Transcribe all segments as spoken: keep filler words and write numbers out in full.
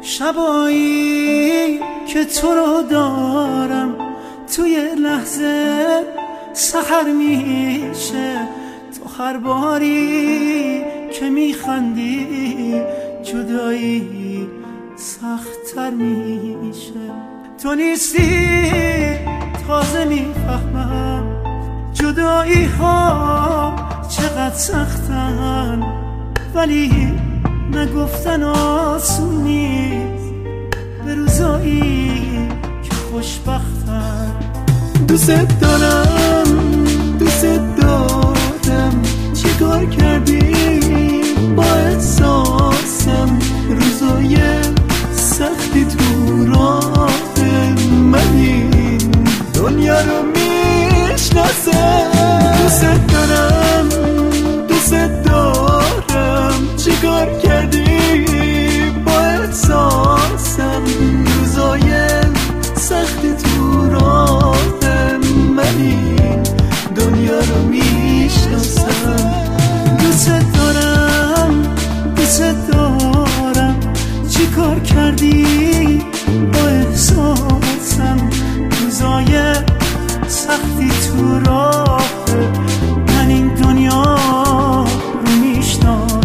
شبایی که تو رو دارم توی لحظه سحر میشه، تو هر باری که میخندی جدایی سخت‌تر میشه. تو نیستی تازه میفهمم جدایی ها چقدر سختن، ولی نگفتن آسون نیست به روزایی که خوشبختن. دوست دارم دوست دارم چیکار کردی با احساسم، روزای سختی تو راه منی دنیا رو میشناسم. دوست دارم دوست دارم چیکار کردی با احساسم، روزای سختی تو راه منی دنیا رو میشناسم. دوست دارم دوست دارم چیکار کردی با احساسم، روزای سختی تو راه من این دنیا رو میشناسم.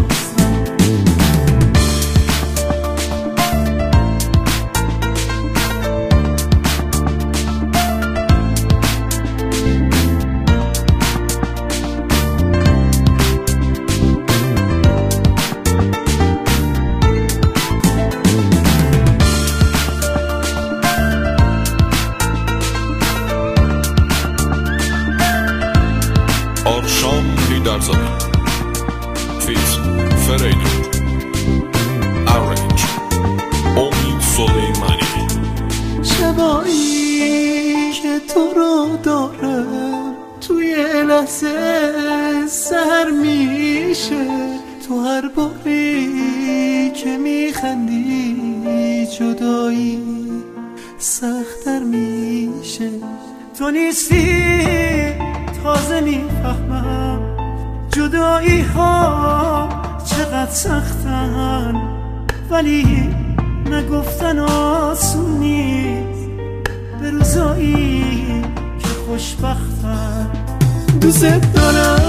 آرشام لیدرزاده فیت فریدون ارنج امید سلیمانی. شبایی که تو رو دارم توی لحظه سحر میشه، تو هر باری که میخندی جدایی سخت‌تر میشه. تو نیستی تازه میفهمم جدایی ها چقدر سختن، ولی نگفتن آسون نیست به روزایی که خوشبختن. دوست دارم